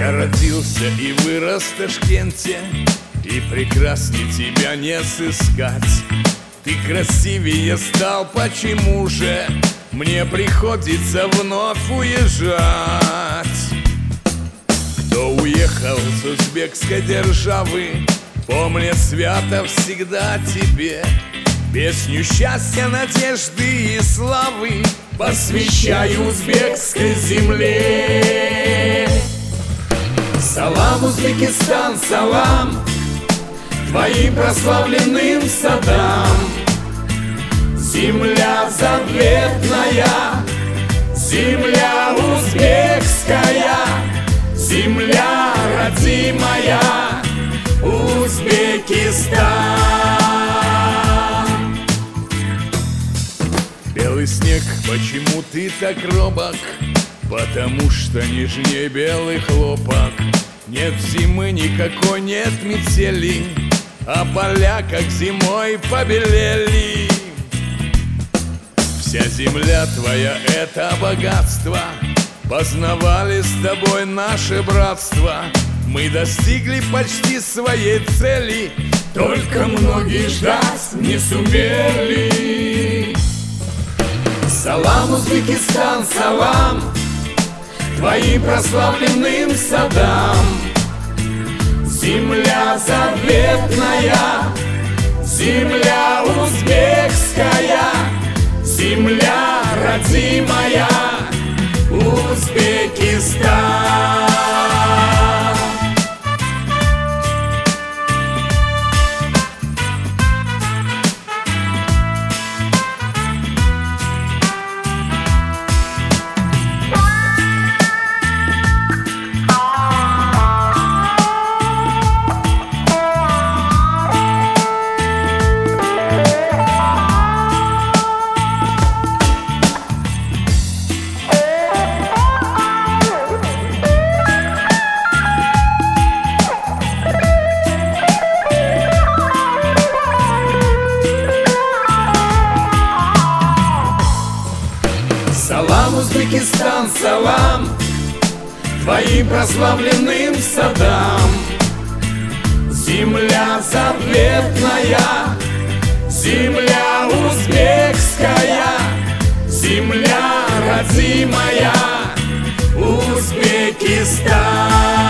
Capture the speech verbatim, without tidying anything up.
Я родился и вырос в Ташкенте, и прекрасней тебя не сыскать. Ты красивее стал, почему же мне приходится вновь уезжать? Кто уехал с узбекской державы, помня свято всегда тебе песню счастья, надежды и славы посвящаю узбекской земле. Салам, Узбекистан, салам твоим прославленным садам. Земля заветная, земля узбекская, земля родимая, Узбекистан. Белый снег, почему ты так робок? Потому что нежнее белый хлопок. Нет зимы никакой, нет метели, а поля как зимой побелели. Вся земля твоя — это богатство, познавали с тобой наше братство. Мы достигли почти своей цели, только многие ждать не сумели. Салам, Узбекистан, салам твоим прославленным садам. Земля заветная, земля узбекская, земля родимая, Узбекистан. Салам, Узбекистан, салам твоим прославленным садам. Земля заветная, земля узбекская, земля родимая, Узбекистан.